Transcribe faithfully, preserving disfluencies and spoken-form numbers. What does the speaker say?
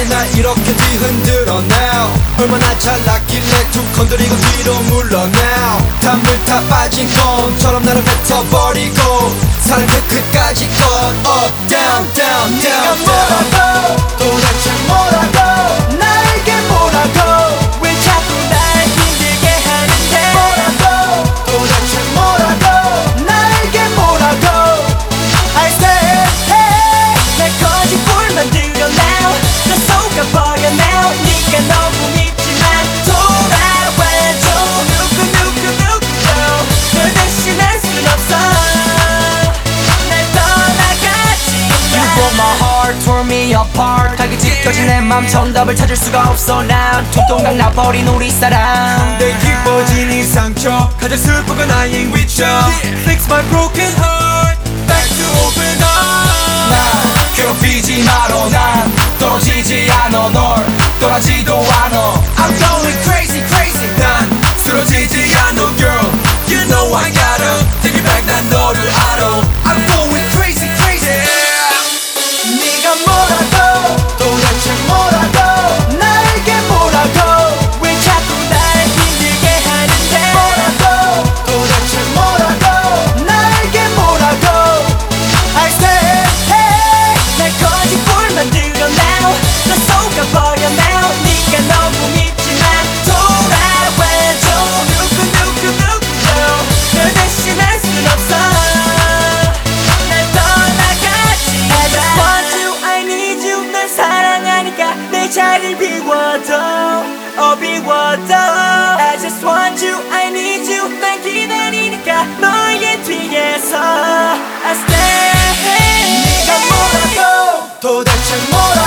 왜 날 이렇게 뒤흔들어 now 얼마나 잘났길래 툭 건드리고 뒤로 물러나 단물 다 빠진 껌처럼 나를 뱉어버리고 사랑 그 끝까지 건 up down down down 네가 뭐라고 도대체 뭐라고 나에게 뭐라고 왜 자꾸 날 힘들게 하는데 뭐라고 도대체 뭐라고 나에게 뭐라고 I say hey 날 거짓말 만들어 now 나 속아버려 now 네가 너무 밉지만 돌아와줘 누구 누구 누구도 널 대신할 순 없어 날 떠나가지 마 You broke my heart, tore me apart 가기 찢겨진 내 맘 정답을 찾을 수가 없어 난 툭동강 나버린 우리 사랑 내 깊어진 이 상처 가장 슬픈 건 I ain't with ya Fix my broken heart Back to open up 나 괴롭히지 말어 난 떨어지지 않아 널 떠나지도 않아 I'm going crazy crazy 난 쓰러지지 않아 girl You know I gotta take it back 난 너를 알아 I'm going crazy crazy yeah. 네가 뭐라고 도대체 뭐라고 나에게 뭐라고 왜 자꾸 날 힘들게 하는데 뭐라고 도대체 뭐라고 나에게 뭐라고 I say hey 날 거짓말 만들어 now 나 속아버려 now 네가 너무 밉지만 돌아와줘 누구 누구 누구도 널 대신할 순 없어 날 떠나가지 마 I just want you I need you 널 사랑하니까 내 자리를 비워둬 어 비워둬 I just want you I need you 난 기다리니까 너의 뒤에서 I stay 네가 뭐라고 도대체 뭐라고